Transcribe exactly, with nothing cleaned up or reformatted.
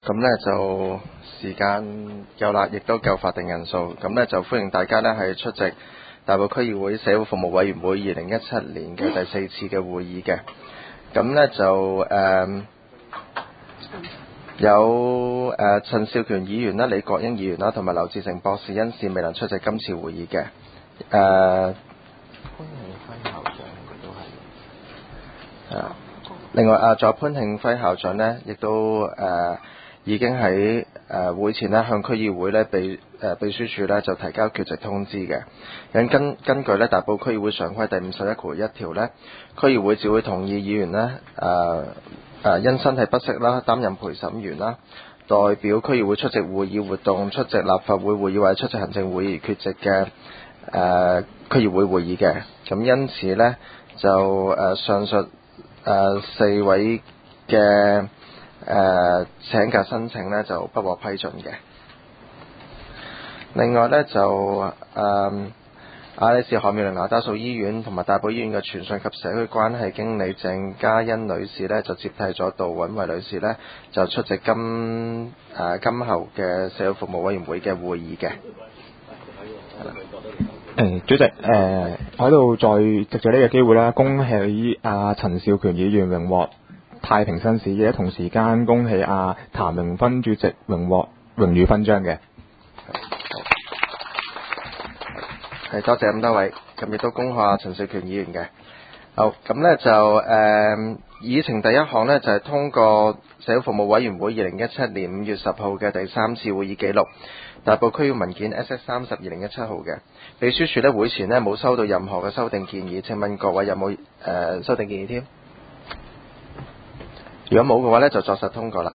咁呢就時間夠啦，亦都夠法定人數。咁呢就歡迎大家呢係出席大埔區議會社會服務委員會二零一七年嘅第四次嘅會議嘅。咁呢就誒、呃、有誒、呃、陳少權議員啦、李國英議員啦，同埋劉志成博士因事未能出席今次會議嘅。誒、呃，潘慶輝校長佢都係。係啊。另外啊，仲有潘慶輝校長呢，亦都誒、呃、已經喺誒、呃、會前呢向區議會呢秘誒、呃、秘書處呢就提交缺席通知嘅。咁根根據呢大埔區議會常規第五十一條一條呢，區議會只會同意議員呢誒誒、呃呃、因身體不適啦，擔任陪審員啦，代表區議會出席會議活動、出席立法會會議或者出席行政會議缺席嘅誒、呃、區議會會議嘅。咁因此呢，就誒、呃、上述誒、呃、四位嘅誒、呃、請假申請呢就不獲批准嘅。另外呢，就誒亞利士海妙齡牙打素醫院同埋大埔醫院嘅傳訊及社區關係經理鄭嘉欣女士呢，就接替咗杜允惠女士呢，就出席今誒、呃、今後嘅社會服務委員會嘅會議嘅。 誒，主席，誒喺度再藉住呢個機會啦，恭喜阿陳少權議員榮獲太平紳士，亦都同時間恭喜阿譚榮芬主席榮獲榮譽勳章嘅。 係，多謝咁多位，咁亦都恭賀阿陳少權議員嘅。好，咁呢就誒、呃、議程第一項呢，就係、是、通過社會服務委員會二零一七年五月十號嘅第三次會議記錄，大埔區議文件 S S 三十二零一七號嘅。秘書處呢會前呢冇收到任何嘅修訂建議，請問各位有冇誒、呃、修訂建議添？如果冇嘅話呢，就作實通過啦。